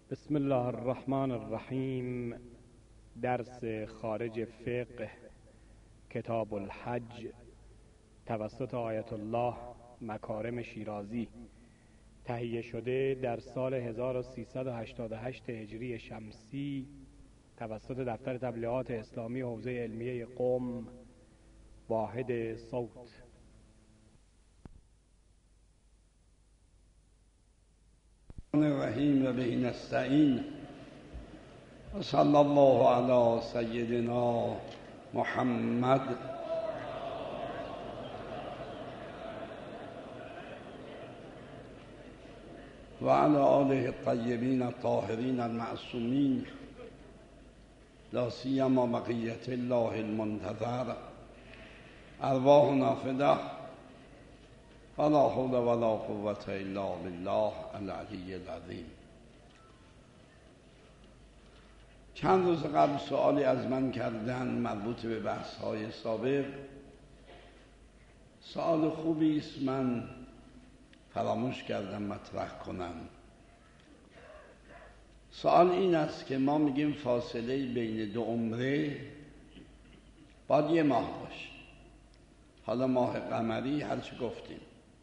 بسم الله الرحمن الرحیم. درس خارج فقه کتاب الحج توسط آیت الله مکارم شیرازی، تهیه شده در سال 1388 هجری شمسی توسط دفتر تبلیغات اسلامی حوزه علمیه قم، واحد صوت. الرحیم و به نستعین و صلی الله علی سیدنا محمد و علی آله الطیبین الطاهرین المعصومین، لا سیما بقیة الله المنتظر. ارواحنا فداه، ولا حول ولا قوة الا بالله العلی العظیم. چند روز قبل سوالی از من کردن مربوط به بحث‌های سابق. سوال خوبی است، من فراموش کردم مطرح کنم. سوال این است که ما میگیم فاصله بین دو عمره باید 1 ماه باشه. حالا ماه قمری هرچی گفتیم،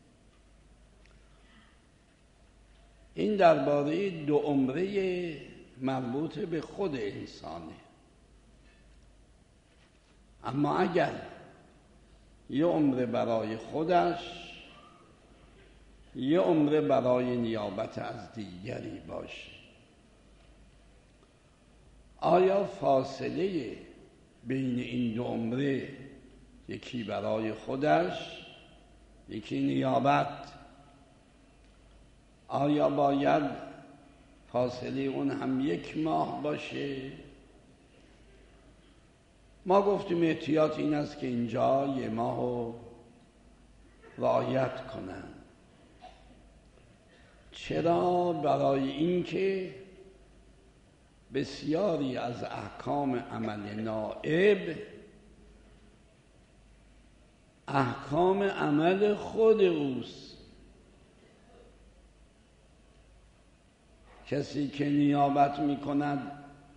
این درباره 2 عمره مربوط به خود انسانه. اما اگر 1 عمره برای خودش، 1 عمره برای نیابت از دیگری باشه، آیا فاصله بین این 2 عمره، یکی برای خودش یکی نیابت، آیا باید فاصله اون هم 1 ماه باشه؟ ما گفتیم احتیاط این است که اینجا 1 ماه رو رعایت کنن. چرا؟ برای اینکه بسیاری از احکام عمل نائب احکام عمل خود اوست. کسی که نیابت می کند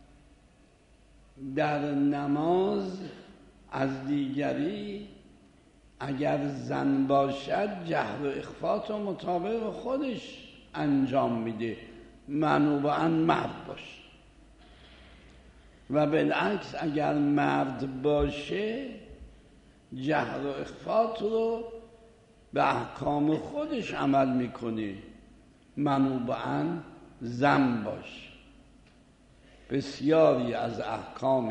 در نماز از دیگری، اگر زن باشد جهر و اخفات و مطابق خودش انجام میده، منوباً مرد باشه. و بالعکس اگر مرد باشه جهر و اخفات رو به احکام خودش عمل میکنه، منوباً زن باشه. بسیاری از احکام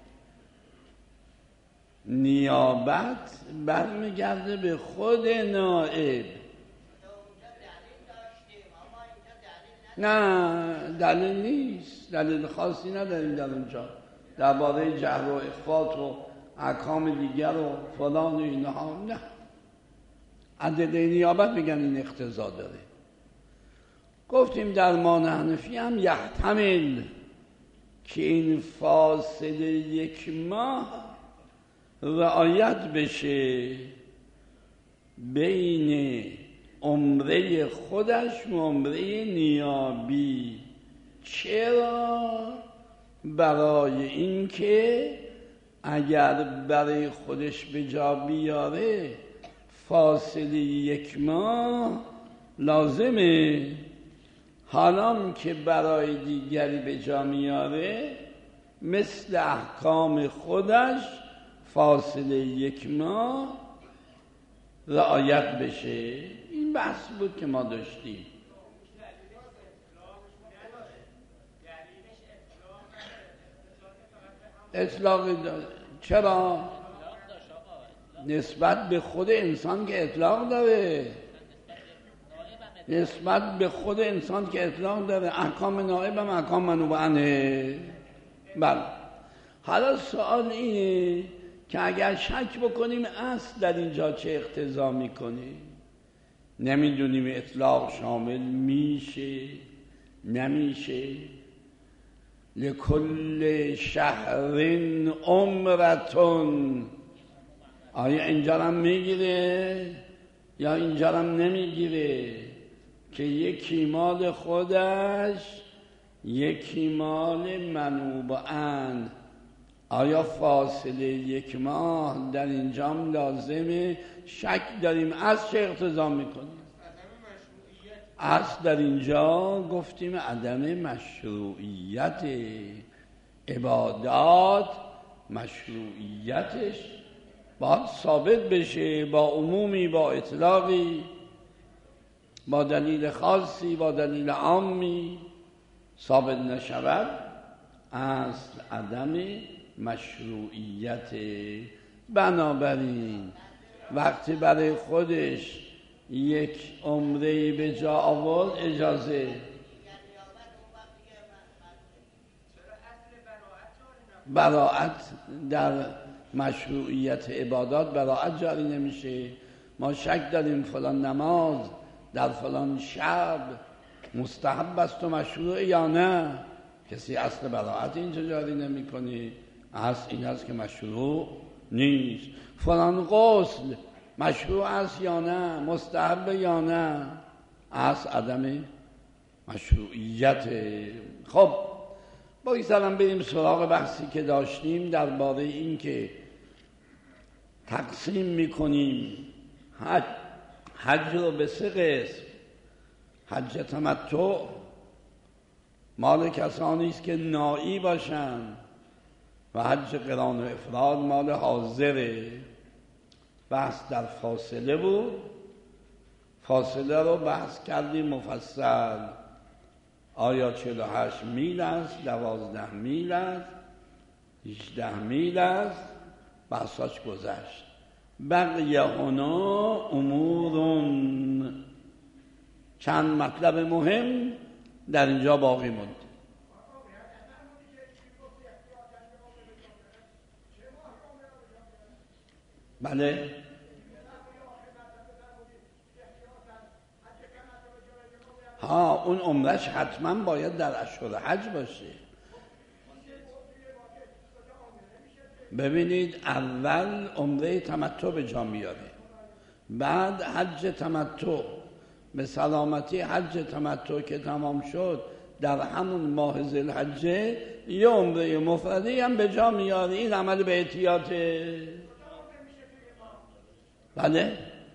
نیابت برمیگرده به خود نائب. نه دلیل نیست، دلیل خاصی نداریم در اونجا درباره جهر و اخفات و احکام دیگر و فلان و اینها. نه، ادله نیابت میگن این اقتضا داره. گفتیم درمان حنفی هم یحتمل که این فاصله 1 ماه رعایت بشه بین عمره خودش و عمره نیابی. چرا؟ برای اینکه اگر برای خودش به جا بیاره فاصله 1 ماه لازمه، حالا که برای دیگری به جا میاره مثل احکام خودش فاصله 1 ماه رعایت بشه. این بحث بود که ما داشتیم. اطلاق چرا؟ نسبت به خود انسان که اطلاق داره، نسبت به خود انسان که اطلاق داره. احکام نائب هم احکام منوبانه. بله. حالا سوال اینه که اگر شک بکنیم اصل در اینجا چه اقتضا میکنه، نمیدونیم اطلاق شامل میشه نمیشه. لکل شهر عمرتون، آیا اینجا هم میگیره یا اینجا هم نمیگیره؟ که یکی مال خودش یکی مال منوبان. آیا فاصله 1 ماه در اینجام لازمه؟ شک داریم. از چه اقتضا میکنیم؟ از در اینجا گفتیم عدم مشروعیت عبادات. مشروعیتش باید ثابت بشه با عمومی، با اطلاقی، با دلیل خاصی، با دلیل عامی. ثابت نشود اصل عدم مشروعیت. بنابراین وقتی برای خودش یک عمره به جا آورد اجازه براءت در مشروعیت عبادات براءت جاری نمیشه. ما شک داریم فلان نماز در فلان شب مستحب است و مشروع یا نه. کسی اصل براءت اینجا جاری نمی کنه. اصل این است که مشروع نیست. فلان غسل مشروع است یا نه، مستحب یا نه. اصل عدم مشروعیت. خب بگذارم بریم سراغ بحثی که داشتیم درباره این که تقسیم میکنیم حج رو به 3 قسم. حج تمتع مال کسانی است که نائی باشن و حج قران و افراد مال حاضره. بحث در فاصله بود. فاصله رو بحث کردیم مفصل. آیا 48 میل است، 12 میل است، 18 میل است؟ بحثاش گذشت. بقیه هنا امورون، چند مطلب مهم در اینجا باقی مونده. بله اون عمرش حتما باید در اشهر حج باشه. ببینید اول عمره تمتع به جا میاره، بعد حج تمتع. به سلامتی حج تمتع که تمام شد در همون ماه ذوالحجه یه عمره مفردی هم به جا میاره. این عمل به احتیاطه. بله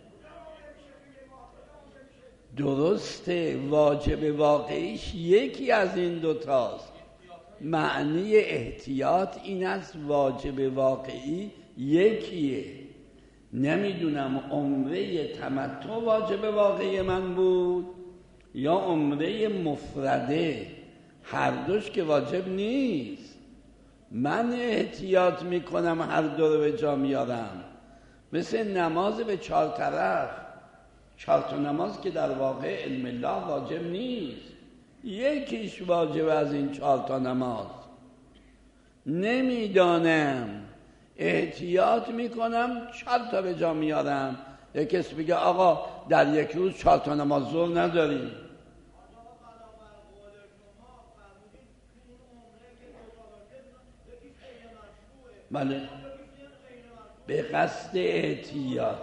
درسته، واجب واقعیش یکی از این دوتاست. معنی احتیاط این است واجب واقعی یکیه. نمیدونم عمره تمتع واجب واقعی من بود یا عمره مفرده، هر دوش که واجب نیست. من احتیاط میکنم هر دو رو به جا میارم. مثل نماز به 4 طرف، 4 تا نماز که در واقع علم الله واجب نیست، یکیش واجب از این 4 تا نماز. نمیدانم احتیاط میکنم 4 تا به جا میارم. یک کس بگه آقا در یک روز 4 تا نماز ظهر نداریم. بله به قصد احتیاط.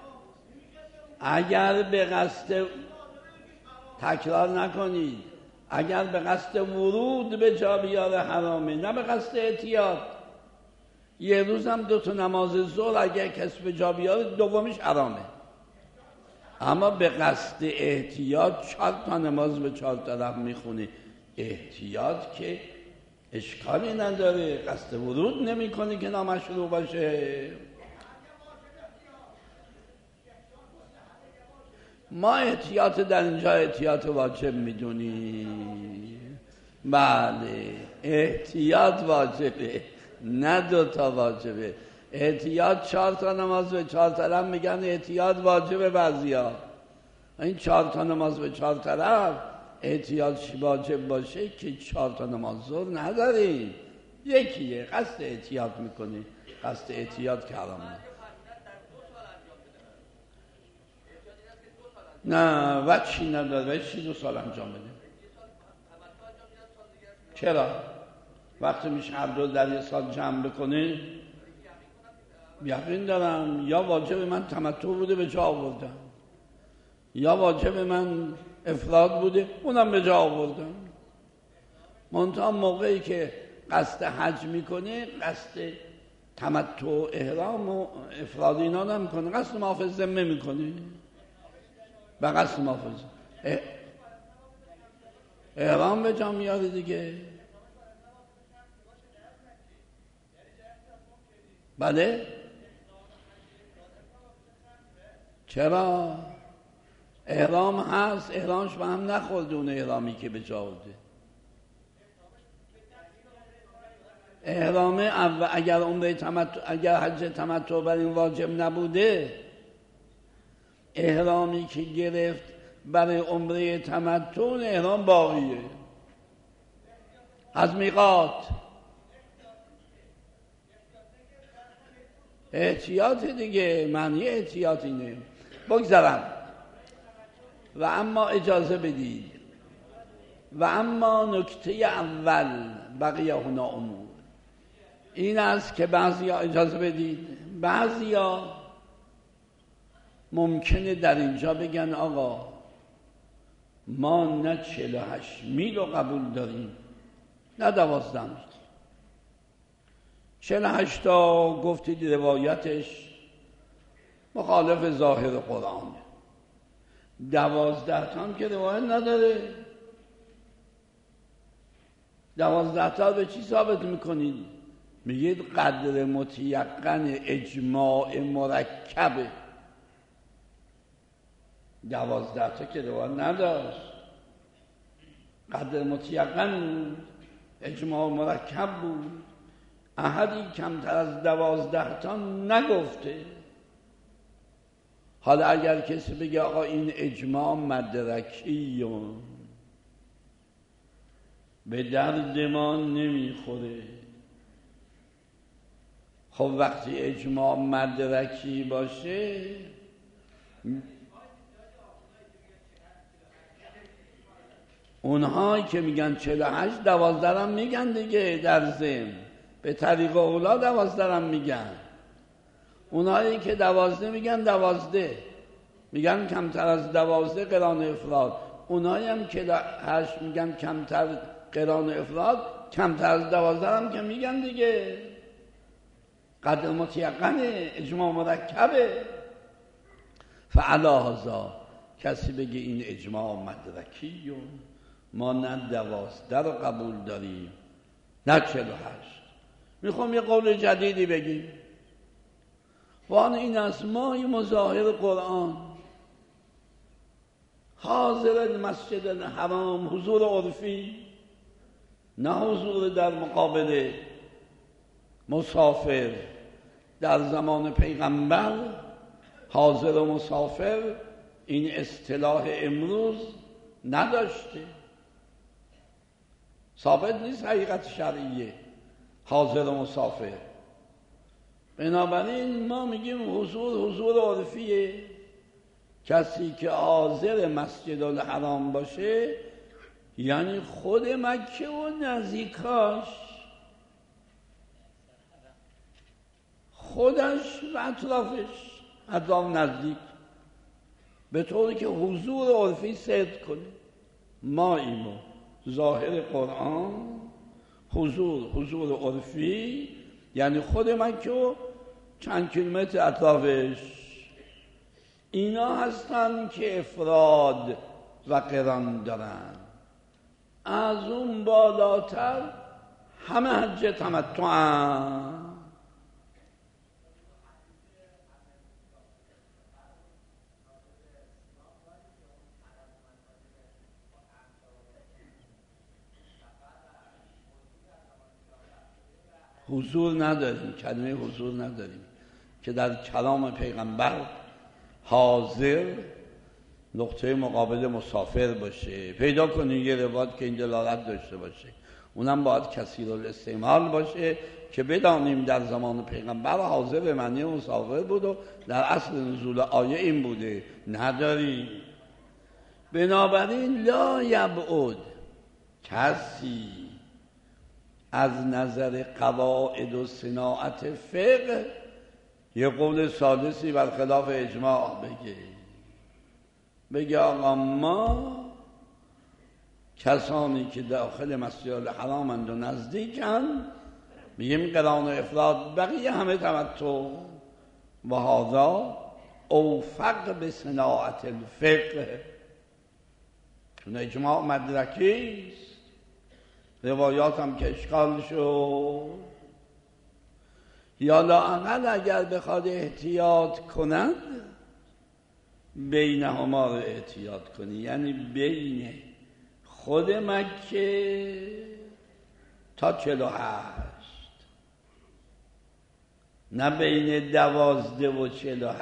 اگر به قصد تکرار نکنید، اگر به قصد ورود به جا بیاره حرامه، نه به قصد احتیاط. یه روز هم 2 تا نماز ظهر اگر کس به جا بیاره دومیش حرامه. اما به قصد احتیاط 4 تا نماز به 4 طرف میخونه. احتیاط که اشکالی نداره، قصد ورود نمی کنی که نامشروع باشه. ما احتیاط در اینجا احتیاط واجب میدونیم. بله احتیاط واجبه، نه 2 تا واجبه. احتیاط 4 تا نماز به 4 طرف میگن احتیاط واجبه. بعضیا این 4 تا نماز به 4 طرف احتیاط واجب باشه که 4 تا نماز ظهر نداریم، یکیه. قصد احتیاط میکنی، قصد احتیاط که حرامه. نه وچی نداره، وچی 2 سال انجام بده. چرا؟ وقتی میشه هر دو در 1 سال جمع بکنه. یقین دارم یا واجب من تمتع بوده به جا آوردم، یا واجب من افراد بوده اونم به جا آوردم. منتها موقعی که قصد حج میکنه قصد تمتع احرام و افراد اینا نمیکنه، قصد محافظ ذمه میکنه و قصد محافظ احرام به جا میاره دیگه. بله چرا؟ احرام هست، احرامش به هم نخورده اون احرامی که به جا آورده. احرام اگر عمره تمتع، اگر حج تمتع بر این واجب نبوده، احرامی که گرفت برای عمره تمتع احرام باقیه از میقات. احتیاط دیگه، معنی احتیاط اینه. بگذارم. و اما اجازه بدید، و اما نکته اول بقیه هنا امور این است که بعضیا، اجازه بدید، بعضیا ممکنه در اینجا بگن آقا ما نه 48 میل رو قبول داریم نه 12 میل. 48 تا گفتید روایتش مخالف ظاهر قرآن، 12 تا هم که روایت نداره. 12 تا به چی ثابت میکنید؟ میگید قدر متیقن اجماع مرکبه. 12 تا که روایت نداشت، قدر متیقن اجماع مرکب بود. احدی کمتر از 12 تا نگفته. حالا اگر کسی بگه آقا این اجماع مدرکی به درد ما نمیخوره، خب وقتی اجماع مدرکی باشه اونهایی که میگن 48 12 هم میگن دیگه، در ضمن به طریق اولا 12 هم میگن. اونهایی که 12 میگن 12 میگن کمتر از 12 قران افراد. اونهایی هم که 8 میگن کمتر قران افراد، کمتر از 12 هم که میگن دیگه. قدر متیقنه، اجماع مرکبه. فعلا هذا کسی بگه این اجماع مدرکی ما نه 12 رو قبول داریم نه 48، میخوام یه قول جدیدی بگیم. وان این است ما مظاهر قرآن حاضر مسجد الحرام، حضور عرفی نه حضور در مقابل مسافر. در زمان پیغمبر حاضر و مسافر این اصطلاح امروز نداشته، ثابت نیست حقیقت شرعیه حاضر و مسافر. بنابراین ما میگیم حضور عرفیه. کسی که حاضر مسجد الحرام باشه یعنی خود مکه و نزدیکاش، خودش و اطرافش، اطراف نزدیک، به طوری که حضور عرفی صدق کنه. ما ایمو ظاهر قرآن حضور عرفی یعنی خود مکه و چند کیلومتر اطرافش، اینا هستن که افراد و قران دارن. از اون بالاتر همه حج تمتعن. حضور نداریم، کلمه حضور نداریم که در کلام پیغمبر حاضر نقطه مقابل مسافر باشه. پیدا کنید یه روایت که این دلالت داشته باشه، اونم باید کثیر الاستعمال باشه که بدانیم در زمان پیغمبر حاضر به معنی مسافر بود و در اصل نزول آیه این بوده. نداریم. بنابراین لا یبعد کسی از نظر قواعد و صناعت فقه یه قول ثالثی برخلاف اجماع بگه آقا ما کسانی که داخل مسجد الحرامند و نزدیکند، میگیم قران و افراد، بقیه همه تمتع. و هذا اوفق به صناعت الفقه، چون اجماع مدرکی است. روایات هم که اشکال شد، یا لااقل اگر بخواد احتیاط کند بینهما رو احتیاط کنی، یعنی بین خود مکه تا 48، نه بین 12 و 48،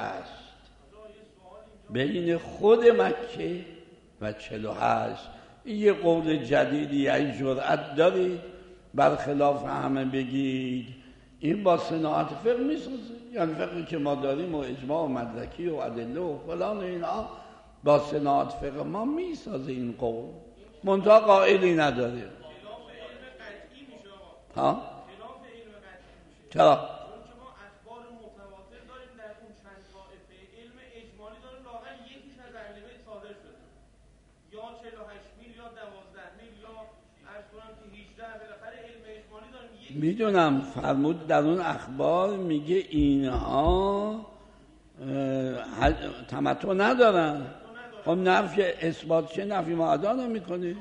بین خود مکه و 48. این یه قول جدیدی، این جرأت دارید برخلاف همه بگید این با صناعت فقه میسازه. یعنی فقهی که ما داریم و اجماع و مدرکی و ادله و فلان و اینا با صناعت فقه ما میسازه. این قول منتها قائلی نداره. ها؟ چرا؟ میدونم فرمود در اون اخبار میگه اینها تمتع ندارن. خب نفی اثبات چه نفی معدا نمیکنه.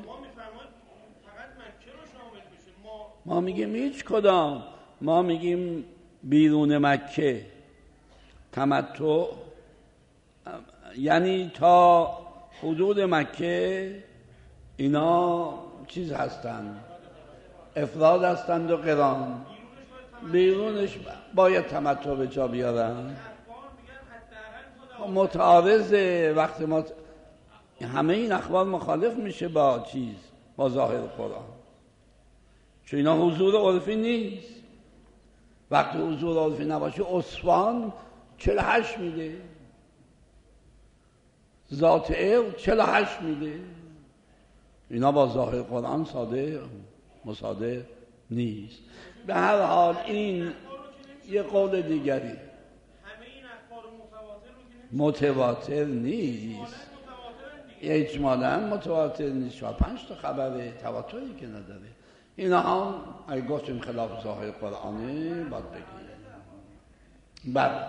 ما میگیم هیچ کدام، ما میگیم بیرون مکه تمتع، یعنی تا حدود مکه اینا چیز هستن، افراد هستند و قران. بیرونش باید تمتع به جا بیارن. متعارضه وقت ما همه این اخبار مخالف میشه با چیز، با ظاهر قرآن، چون اینا حضور عرفی نیست. وقتی حضور عرفی نباشه اسوان 48 میده، ذات علم 48 میده. اینا با ظاهر قرآن مصادر نیست. به هر حال این یه قول دیگری، متواتر نیست، اجمالاً متواتر نیست. 5 تا خبر تواتری که نداره. اینا هم اگه گفتیم خلاف ظاهر قرآنه باید بگیم. بعد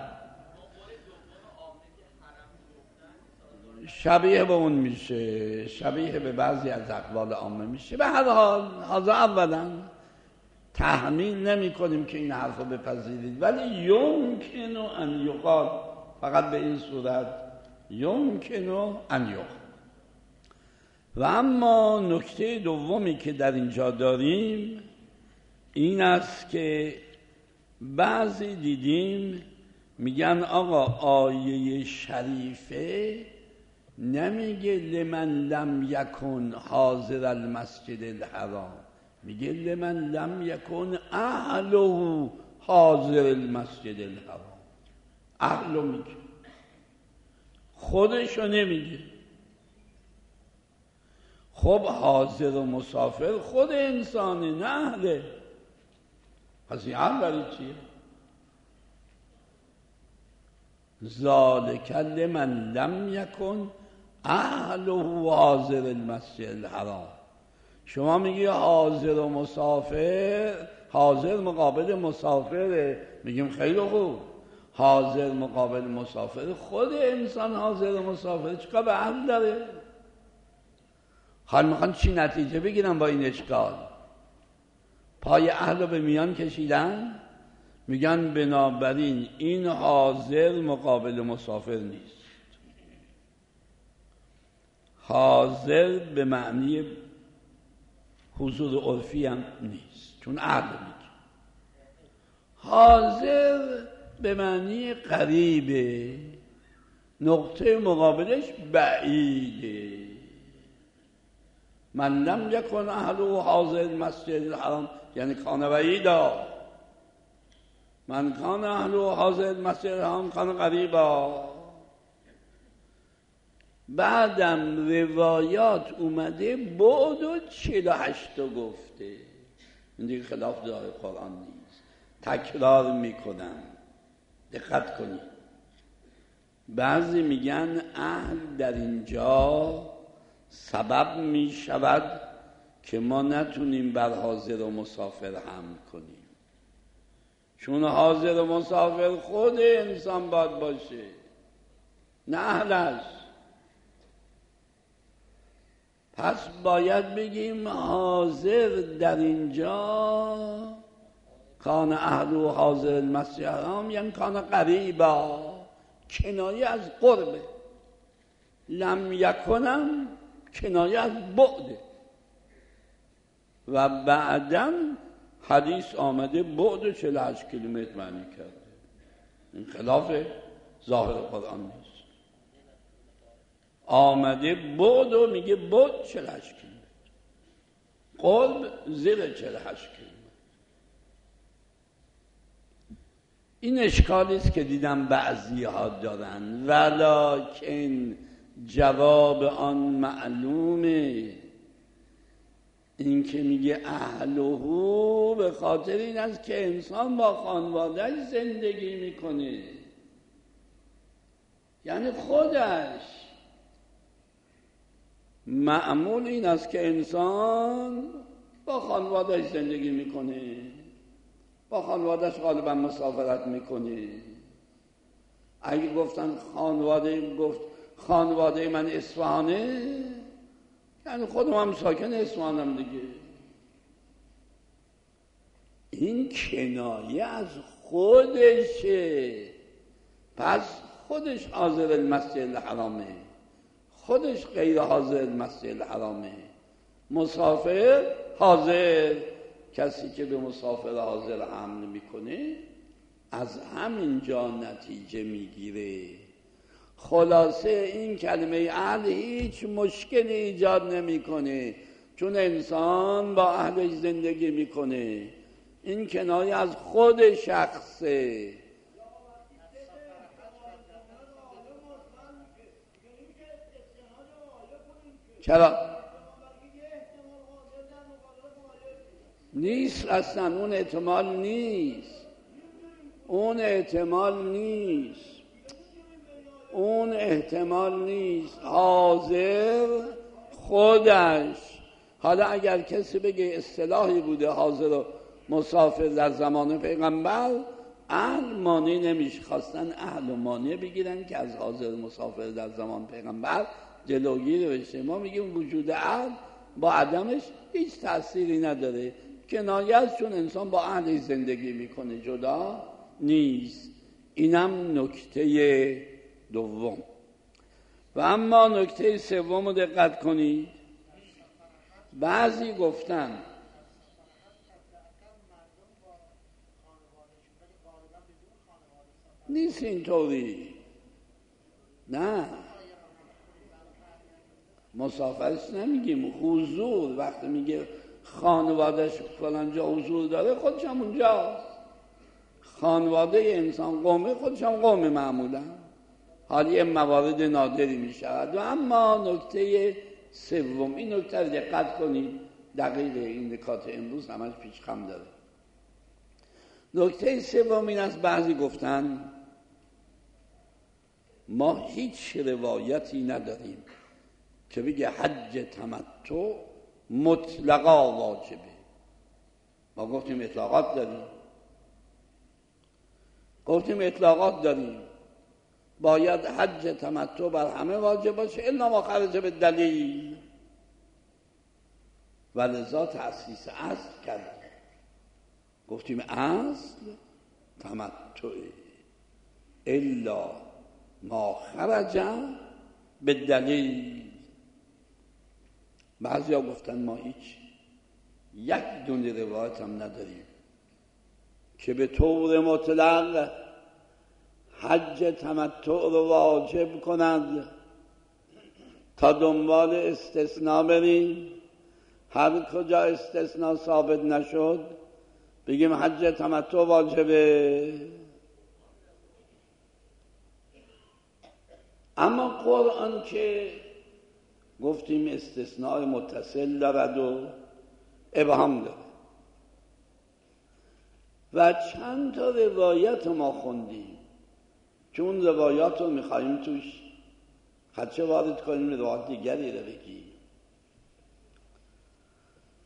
شبیه به اون میشه، شبیه به بعضی از اقوال عامه میشه. به هر حال حاضر اولا تحمیل نمی کنیم که این حرف رو بپذیرید، ولی یمکن ان یقال، فقط به این صورت یمکن ان یقال. و اما نکته دومی که در اینجا داریم این است که بعضی دیدیم میگن آقا آیه شریفه نمیگه لمن لم یکن حاضر المسجد الحرام، میگه لمن لم یکن اهله حاضر المسجد الحرام. اهلو میگه، خودشو نمیگه. خب حاضر و مسافر خود انسانه، نه اهله. پس این اهل برای چیه؟ ذالک لمن لم یکن اهله حاضر المسجد الحرام. شما میگی حاضر و مسافر، حاضر مقابل مسافره، میگیم خیلی خوب. حاضر مقابل مسافر، خود انسان حاضر و مسافر، چیکار به اهل داره؟ حال میخوان چی نتیجه بگیرن با این اشکال؟ پای اهل رو به میان کشیدن، میگن بنابراین این حاضر مقابل مسافر نیست. حاضر به معنی حضور عرفی هم نیست، چون اهل میگه. حاضر به معنی قریبه، نقطه مقابلش بعیده. من لم یکن اهله حاضر مسجد الحرام یعنی کان بعیدا، من کان اهله حاضر مسجد الحرام کان قریبا. بعدم روایات اومده بعد و 48 گفته. این دیگه خلاف ظاهر قرآن نیست، تکرار میکنن. دقت کنید، بعضی میگن اهل در اینجا سبب میشود که ما نتونیم بر حاضر و مسافر حمل کنیم، چون حاضر و مسافر خود انسان باید باشه، نه اهلش. پس باید بگیم حاضر در اینجا کان اهل حاضر المسجد الحرام، یعنی کان قریبا، کنایه از قربه. لم یکنم کنایه از بعده. و بعداً حدیث آمده بعد 48 کیلومتر معنی کرده. این خلاف ظاهر قرآن نیست. آمده بعد و میگه بعد 48 کیلومتر، قرب زیر 48 کیلومتر. این اشکالی است که دیدم بعضی ها دارن، ولکن جواب آن معلومه. این که میگه اهلهو به خاطر این است که انسان با خانوادهش زندگی میکنه، یعنی خودش. معمول این است که انسان با خانوادهش زندگی میکنه، با خانوادهش غالبا مسافرت میکنه. اگه گفتن خانواده من اصفهانه، یعنی خودم هم ساکن اصفهانم دیگه. این کنایه از خودشه. پس خودش حاضر المسجد الحرامه، خودش غیر حاضر المسجد الحرامه. مسافر حاضر، کسی که به مسافر حاضر حمل میکنه، از همینجا نتیجه میگیره. خلاصه این کلمه اهل هیچ مشکلی ایجاد نمیکنه، چون انسان با اهلش زندگی میکنه. این کنایه از خود شخصه. چرا؟ نیست اصلا، اون احتمال نیست، اون احتمال نیست، اون احتمال نیست. حاضر خودش. حالا اگر کسی بگه اصطلاحی بوده حاضر و مسافر در زمان پیغمبر، اهل مانع نمیشه. خواستن اهل و مانع بگیرن که از حاضر و مسافر در زمان پیغمبر جلوگیری بشه. ما میگیم وجود اهل با عدمش هیچ تأثیری نداره، کنایه است، چون انسان با اهلش زندگی میکنه، جدا نیست. اینم نکته دوم. و اما نکته سوم رو دقت کنید. بعضی گفتن نیست اینطوری، نه، مسافرش نمیگیم، حضور. وقتی میگه خانوادهش فلان جا حضور داره، خودش هم اونجاست. خانواده انسان قومه، خودش هم قومه معمولا، حالی موارد نادری میشود. و اما نکته سوم، این نکته رو دقت کنید، دقیق این نکات امروز همش پیش خم داره. نکته سوم این است، بعضی گفتن ما هیچ روایتی نداریم که بگه حج تمتع مطلقا واجبه. ما گفتیم اطلاقات داریم، باید حج تمتع بر همه واجب باشه الا ما خرج به دلیل. ولذا تأسیس اصل کرد، گفتیم اصل تمتع الا ما خرج به دلیل. بعضی ها گفتن ما هیچ یک دونه روایت هم نداریم که به طور مطلق حج تمتع رو واجب کنند تا دنبال استثناء بریم. هر کجا استثناء ثابت نشد بگیم حج تمتع واجبه. اما قرآن که گفتیم استثناء متصل دارد و ابهام دارد و چند تا روایت ما خوندیم، چون روایات رو میخواییم توش خدشه وارد کنیم، روایت دیگری رو بگیم.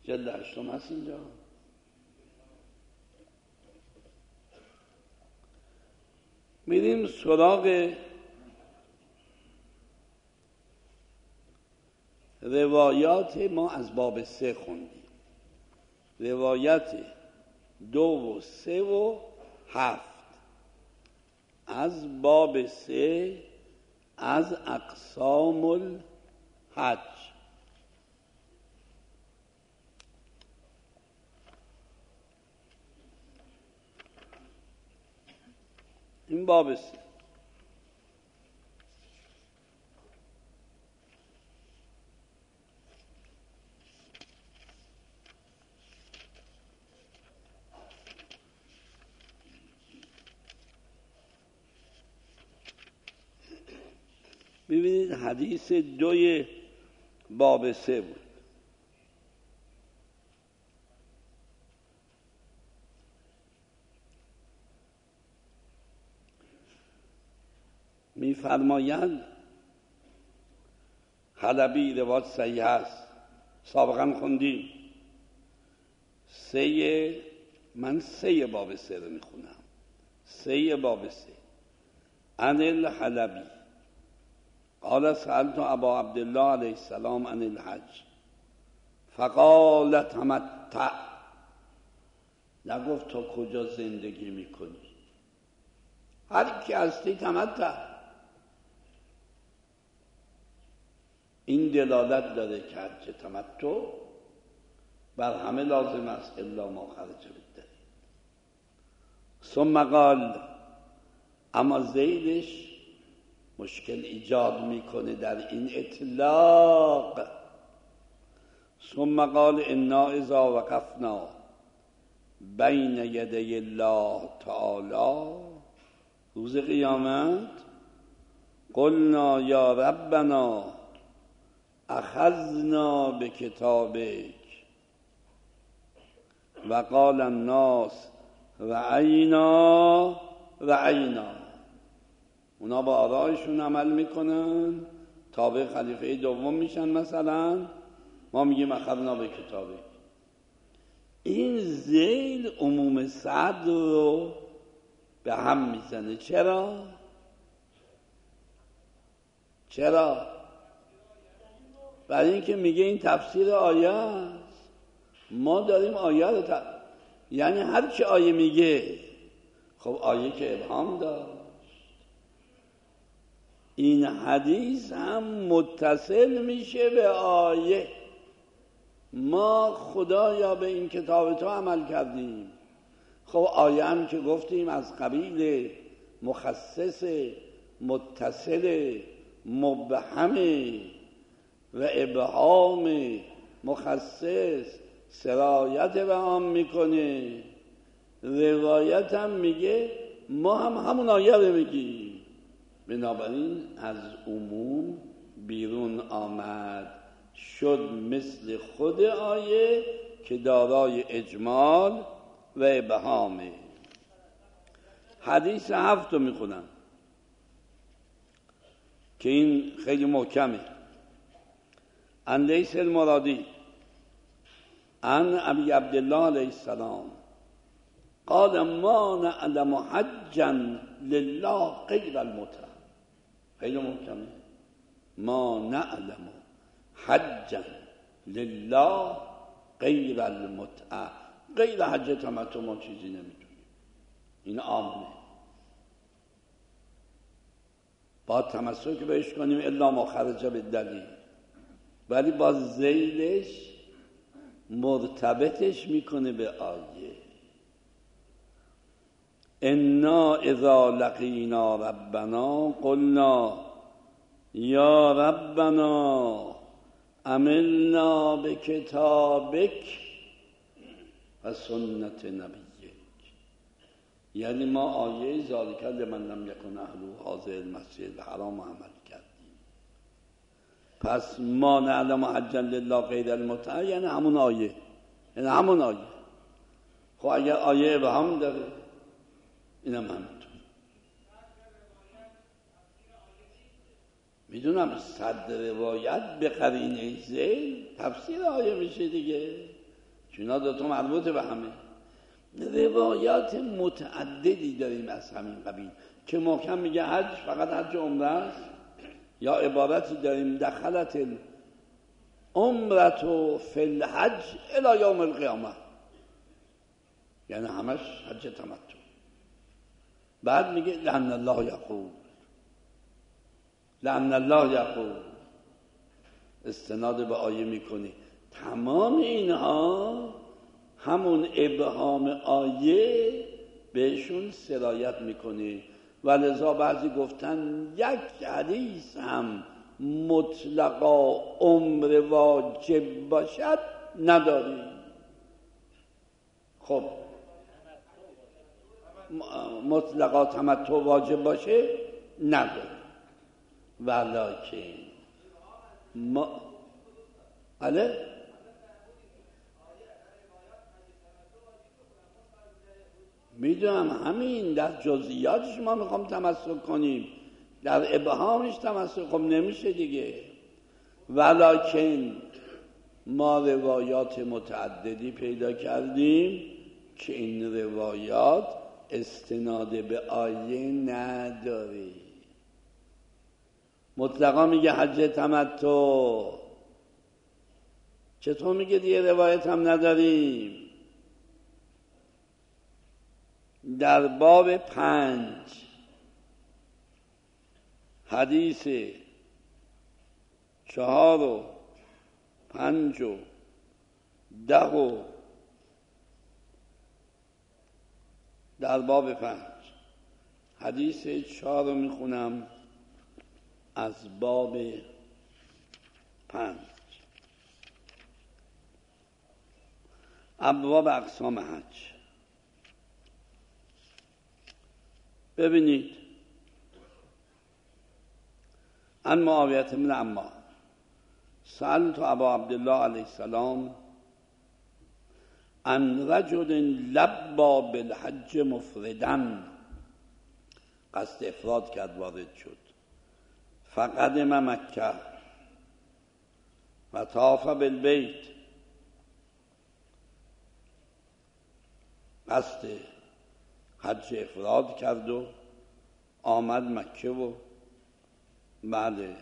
جلد 8 هست اینجا. میریم سراغ روایات. ما از باب 3 خوندیم، روایت 2 و 3 و 7 از باب 3 از اقسام الحج. این باب 3. ببینید حدیث 2 باب 3 بود. می‌فرمایند حلبی، روایت صحیح است، سابقا خوندیم. من 3 باب 3 رو میخونم. 3 باب 3 عن الحلبی قال سألت ابا عبدالله علیه السلام عن الحج فقال تمتع. نگفت تا کجا زندگی میکنی، هر کی هستی تمتع. این دلالت داره که حج تمتع بر همه لازم است الا ما خرج بالدلیل. ثم قال، اما زیدش مشکل ایجاد میکنه در این اطلاق. ثم قال انا اذا وقفنا بین یدی الله تعالی روز قیامت قلنا یا ربنا اخذنا بکتابک و قال الناس رعینا. اونا با آرایشون عمل میکنن، تابع خلیفه دوم میشن. مثلا ما میگیم اخذنا بکتابک. این ذیل عموم صدر رو به هم میزنه. چرا؟ برای اینکه میگه این تفسیر آیه است. ما داریم آیه رو یعنی هر چی آیه میگه، خب آیه که ابهام داشت. این حدیث هم متصل میشه به آیه. ما خدایا به این کتاب تو عمل کردیم. خب آیه هم که گفتیم از قبیل مخصص متصل مبهم و ابهام مخصص سرایت به عام میکنه. روایت هم میگه ما هم همون آیه رو بگیم. بنابراین از عموم بیرون آمد، شد مثل خود آیه که دارای اجمال و ابهامه. حدیث 7 رو میخونم که این خیلی محکمه. عن لیث المرادی عن ابی عبدالله علیه السلام قال ما نعلم حجا لله غیر المتع. خیلی محکمه. ما نعلم حجا لله غیر المتع. غیر حج تمتع ما چیزی نمیدونیم. این عامه، با تمسک بهش کنیم الا ما خرج بالدلیل. ولی با ذیلش مرتبطش میکنه به آیه. انا اذا لقینا ربنا قلنا یا ربنا عملنا بکتابک و سنت نبیک. یعنی ما آیه ذالک لمن لم یکن اهله حاضر المسجد الحرام عمل کردیم. پس ما نعلم حجا لله غیر المتع یعنی همون آیه. خب اگر آیه ابهام داره اینم همینطور. میدونم صد روایت به قرینه ذیل تفسیر آیه میشه دیگه. چون دوتا مربوطه به همه. روایات متعددی داریم از همین قبیل که محکم میگه حج فقط حج عمره است، یا عبارتی داریم دخلت العمرة فی الحج الی یوم القیامه، یعنی همش حج تمتع. بعد میگه لعن الله یقول، لعن الله یقول، استناد به آیه میکنه. تمام اینها همون ابهام آیه بهشون سرایت میکنه و لذا بعضی گفتن یک حدیث هم مطلقا عمر واجب باشد نداری. خب مطلقا تمتع واجب باشه نداری، ولکن بله میدونم، همین در جزئیاتش ما میخوام تمسک کنیم، در ابهامش تمسک خب نمیشه دیگه. ولکن ما روایات متعددی پیدا کردیم که این روایات استناد به آیه نداره. مطلقا میگه حج تمتع، چطور میگه دیگه روایت هم نداریم؟ در باب 5 حدیث 4 و 5 و 10 و در باب 5 حدیث 4 رو میخونم از باب 5 ابواب اقسام حج. ببینید، عن معاویة بن عمار سألت ابا عبدالله علیه السلام عن رجل لبا بالحج مفردا، قصد افراد کرد وارد شد، فقدم مکه و طاف بالبیت، قصد حج افراد کرد و آمد مکه و بله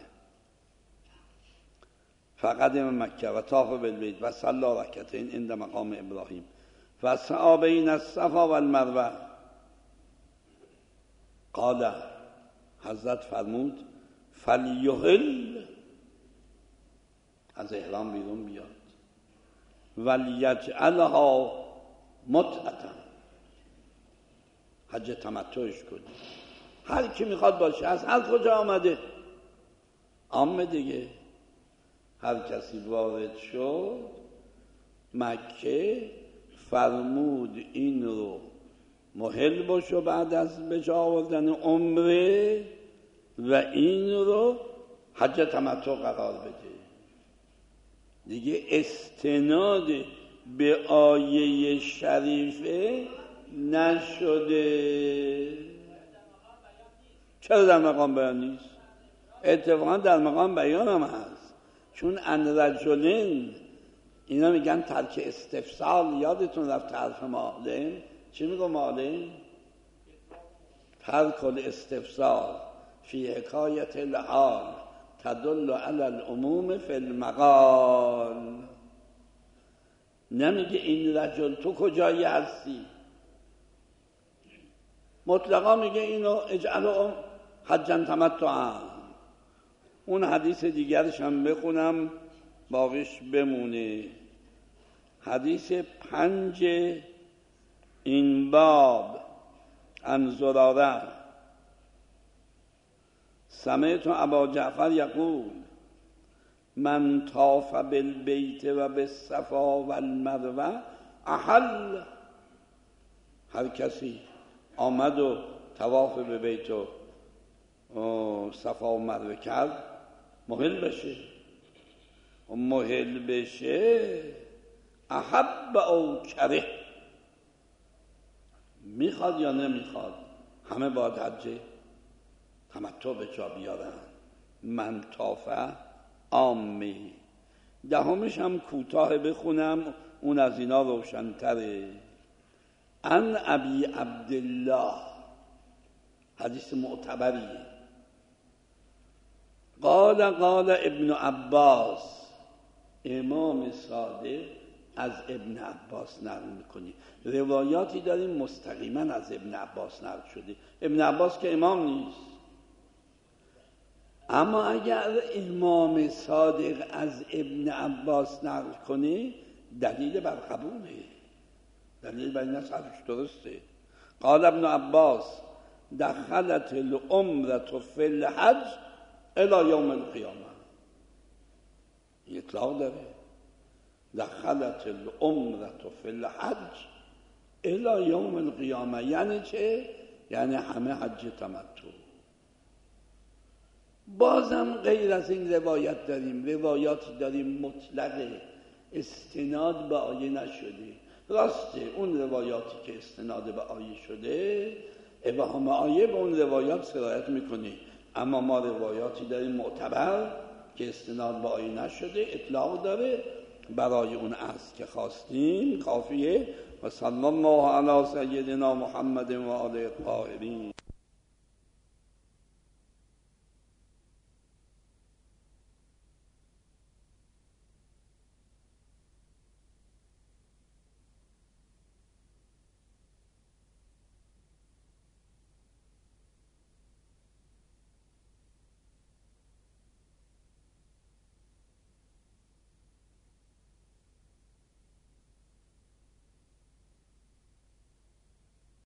فقدم مکه و طاف بالبیت و صلی رکعتین عند مقام ابراهیم و سعی بین الصفا و المروه. قال، حضرت فرمود فلیحل، از احرام بیرون بیاد، ولیجعلها متعة، حج تمتعش کنی. هر کی میخواد باشه، از هر کجا آمده عامه دیگه، هر کسی وارد شد مکه فرمود این رو محل باشه بعد از به جا آوردن عمره و این رو حج تمتع قرار بده دیگه. استناد به آیه شریفه نشده. چرا در مقام بیان نیست؟ اتفاقا در مقام بیان هم هست، چون ان رجلین، اینا میگن ترک استفسال. یادتون رفت حرف معلم چی میگه؟ معلم ترک الاستفسال فی حکایت الحال تدل علی العموم فی المقال. نمیگه این رجل تو کجایی هستی، مطلقا میگه اینو اجعلوا حجا تمتعا. اون حدیث دیگرش هم بخونم باقیش بمونه. حدیث 5 این باب عن زراره سمعت ابا جعفر یقول من طاف بالبیت و بالصفا و المروه احل. هر کسی آمد و طواف به بیت و صفا و مروه کرد محل بشه، و محل بشه احب او کره، میخواد یا نمیخواد همه باید حج تمتع به جا بیارن. من طافه عامی. 10 هم کوتاه بخونم، اون از اینا روشن‌تره. عن ابی عبدالله، حدیث معتبریه. قال ابن عباس، امام صادق از ابن عباس نقل میکنی. روایاتی داریم مستقیما از ابن عباس نقل شده. ابن عباس که امام نیست، اما اگر امام صادق از ابن عباس نقل کنه دلیل بر قبوله، دلیل بر این حرفش درسته. قال ابن عباس دخلت العمرة فی الحج الى یوم القیامه. اطلاق داره. دخلت العمرة فی الحج الى یوم القیامه یعنی چه؟ یعنی همه حج تمتع. بازم غیر از این روایت داریم، روایاتی داریم مطلقه، استناد به آیه نشده. راسته اون روایاتی که استناد به آیه شده، ابهام آیه به اون روایات سرایت میکنه، اما ما روایاتی داریم معتبر که استناد به آیه نشده، اطلاق داره. برای اون اصل که خواستیم کافیه. و صلی الله علی سیدنا محمد و آله الطاهرین.